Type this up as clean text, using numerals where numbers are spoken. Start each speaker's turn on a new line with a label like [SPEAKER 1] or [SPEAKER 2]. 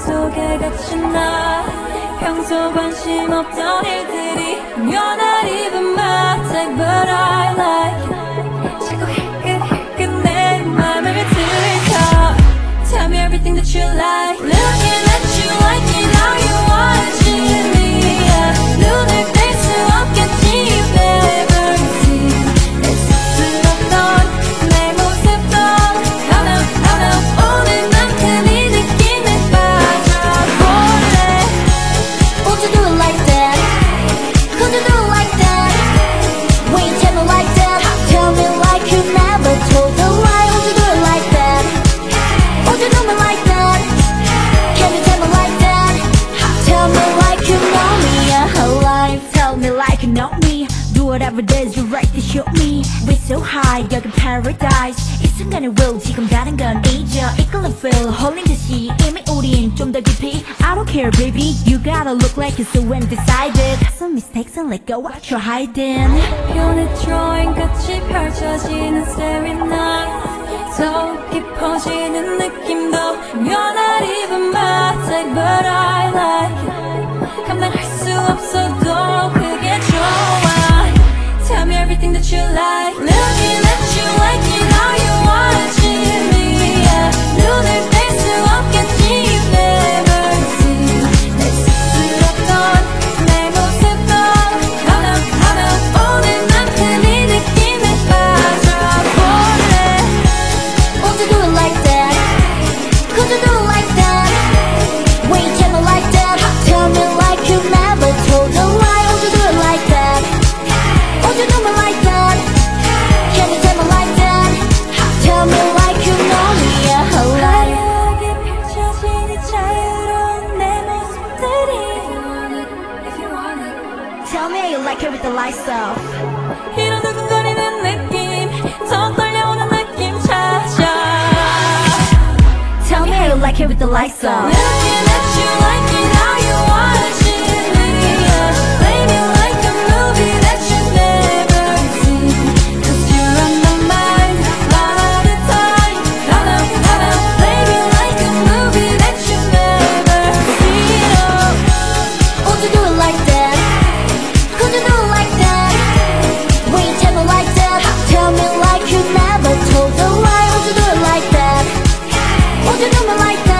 [SPEAKER 1] 속에 갇힌 나 평소 관심 없던 일들이 You're not even my type but I like it 자꾸 힐끗힐끗 내 맘을 들이켜 Tell me everything that you like Looking at you like it how you watching me yeah. 눈을 뗄 수 없겠지 you've never seen 내 쑥스럽던 내 모습도 Oh no, oh no 오늘만큼 이 느낌에 빠져볼래
[SPEAKER 2] Won't you do it like that? Could you do it like that? When you tell me like that Tell me like you never told a lie Won't you do it like that? Won't you do me like that? Can you tell me like that? Tell me like you know me yeah, alive Tell me like you know me Do whatever it is you right to show me We're so high 여긴 paradise 이 순간을 will 지금 가는 건 잊어 이끌린 feel 홀린 듯이 이미 우린 좀 더 깊이 I don't care baby You gotta look like you're so undecided Some mistakes and let go what you're hiding
[SPEAKER 1] 변의 drawing 끝이 펼쳐지는 starry night 더 깊어지는 느낌도 You're not even my type but I like it 감당할 수 없어도 그게 좋아 Tell me everything that you like Looking at you like it how you watching me yeah. 눈을 뗄 수 없겠지 you've never seen 내 쑥스럽던 내 모습도 Oh no, oh no 오늘만큼 이 느낌에 빠져볼래
[SPEAKER 2] Won't you do it like that? Could you do it like that? When you tell me like that Tell me like you never told a lie Won't you do it like that? Won't you do me like that? Can you tell me like that? Tell me like you know me yeah, alive
[SPEAKER 1] 화려하게 펼쳐진 이 자유로운 내 모습들이 If you want it
[SPEAKER 2] Tell me how you like it with the lights off
[SPEAKER 1] 이런 두근거리는 느낌 더 떨려오는 느낌 찾아
[SPEAKER 2] Tell me how you like it with the lights off
[SPEAKER 1] Looking at you like it how you watching me yeah. Baby like a movie that you've never seen Cause you're on my mind all the time I know Baby like a movie that you've never seen oh.
[SPEAKER 2] Won't you do it like that? Could you do it like that? When you tell me like that Tell me like you never told a lie Won't you do it like that? Won't you do me like that?